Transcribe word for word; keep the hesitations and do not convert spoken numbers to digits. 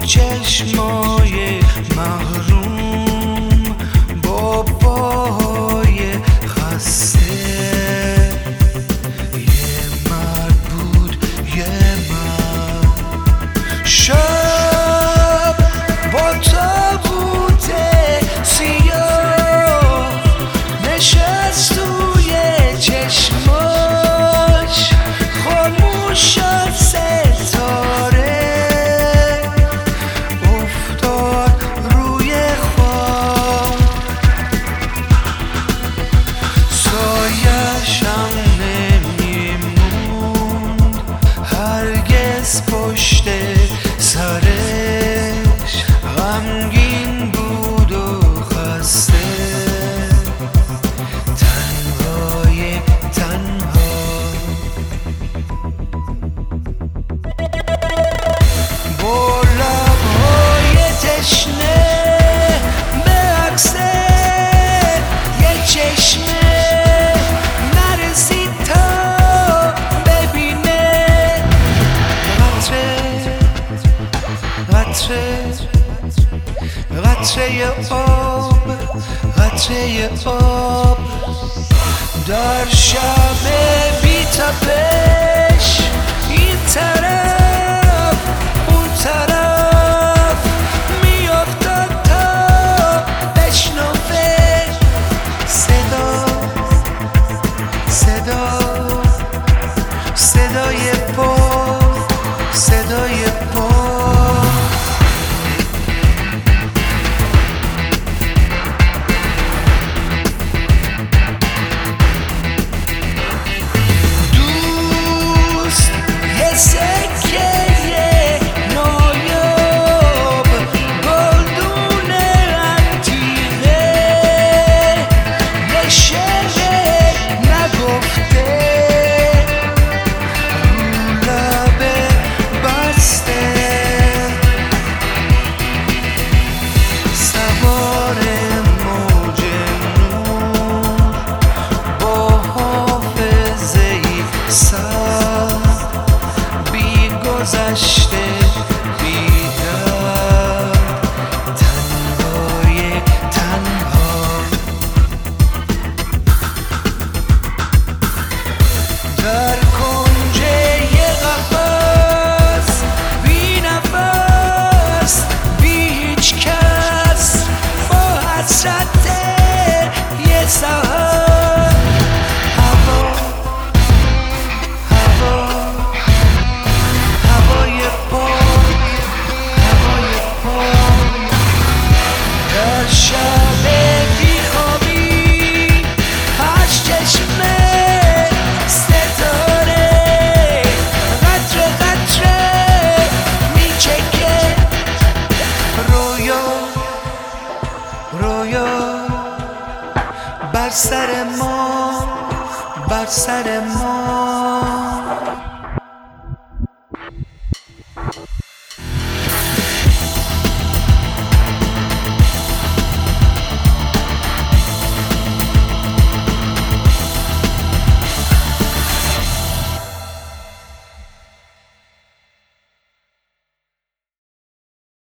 چشمای محروم با پاهای خسته، یه مرد بود یه مرد. شب با تابوت سیاه نشست توی چشماش، خاموش شد ستاره افتاد روی خواب، سایش هم نمیموند هرگز پشت سرش، غمگین بود و خسته، تنهای تنها. با لبهای تشنه به عکس یه چشمه نرسید تا ببینه قطره قطره قطره آب، قطره آب در شب بی تپش، این طرف اون طرف میافتاد تا بشنوه صدا صدا صدای پا، صدای پا. سکه نایاب گلدون عتیقه، یه شعر نگفته رو لب بسته، سوار موج نور با حافظه‌ای سر گذشته بیدار، تنهای تنها. در کنج یه قفس بی نفس بی هیچ کس، با حسرت یه سحر، هوا هوا هوای پا، هوای پا. در شب بیخوابی هشت چشمه ستاره قطره قطره میچکه رویا رویا بر سر ما، بر سر ما.